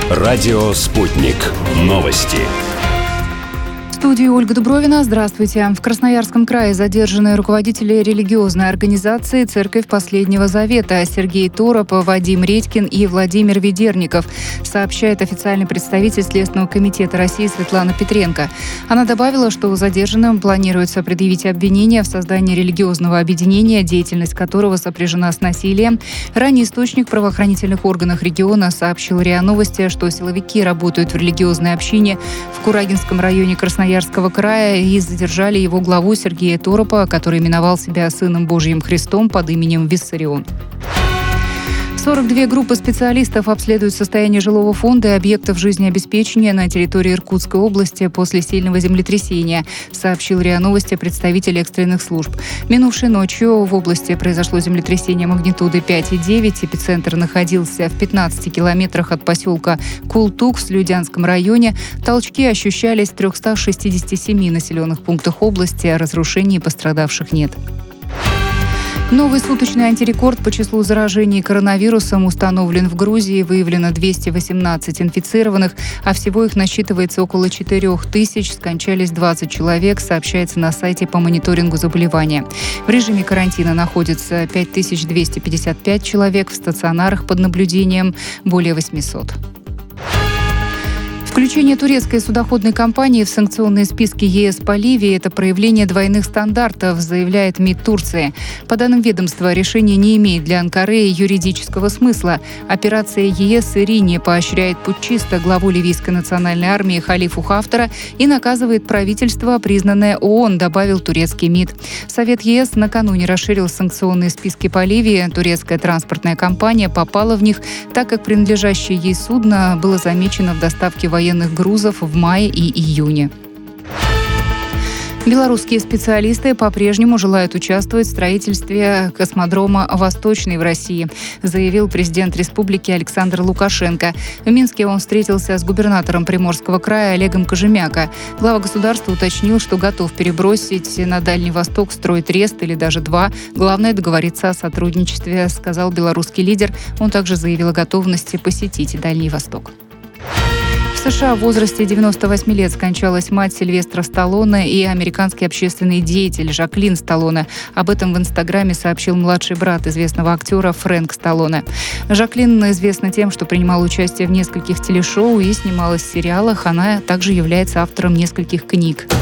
Радио «Спутник». Новости. В студии Ольга Дубровина. Здравствуйте. В Красноярском крае задержаны руководители религиозной организации «Церковь Последнего Завета» Сергей Тороп, Вадим Редькин и Владимир Ведерников, сообщает официальный представитель Следственного комитета России Светлана Петренко. Она добавила, что задержанным планируется предъявить обвинение в создании религиозного объединения, деятельность которого сопряжена с насилием. Ранее источник в правоохранительных органах региона сообщил РИА Новости, что силовики работают в религиозной общине в Курагинском районе Красноярского края и задержали его главу Сергея Торопа, который именовал себя Сыном Божьим Христом под именем Виссарион. 42 группы специалистов обследуют состояние жилого фонда и объектов жизнеобеспечения на территории Иркутской области после сильного землетрясения, сообщил РИА Новости представитель экстренных служб. Минувшей ночью в области произошло землетрясение магнитуды 5,9. Эпицентр находился в 15 километрах от поселка Култук в Слюдянском районе. Толчки ощущались в 367 населенных пунктах области, а разрушений и пострадавших нет. Новый суточный антирекорд по числу заражений коронавирусом установлен в Грузии. Выявлено 218 инфицированных, а всего их насчитывается около 4000. Скончались 20 человек, сообщается на сайте по мониторингу заболевания. В режиме карантина находится 5255 человек, в стационарах под наблюдением более 800. Включение турецкой судоходной компании в санкционные списки ЕС по Ливии – это проявление двойных стандартов, заявляет МИД Турции. По данным ведомства, решение не имеет для Анкары юридического смысла. Операция ЕС Ирине поощряет путчиста, главу ливийской национальной армии Халифу Хафтара, и наказывает правительство, признанное ООН, добавил турецкий МИД. Совет ЕС накануне расширил санкционные списки по Ливии. Турецкая транспортная компания попала в них, так как принадлежащее ей судно было замечено в доставке военных грузов в мае и июне. Белорусские специалисты по-прежнему желают участвовать в строительстве космодрома «Восточный» в России, заявил президент республики Александр Лукашенко. В Минске он встретился с губернатором Приморского края Олегом Кожемяко. Глава государства уточнил, что готов перебросить на Дальний Восток стройтрест или даже два. Главное — договориться о сотрудничестве, сказал белорусский лидер. Он также заявил о готовности посетить Дальний Восток. В США в возрасте 98 лет скончалась мать Сильвестра Сталлоне и американский общественный деятель Жаклин Сталлоне. Об этом в Инстаграме сообщил младший брат известного актера Фрэнк Сталлоне. Жаклин известна тем, что принимала участие в нескольких телешоу и снималась в сериалах. Она также является автором нескольких книг.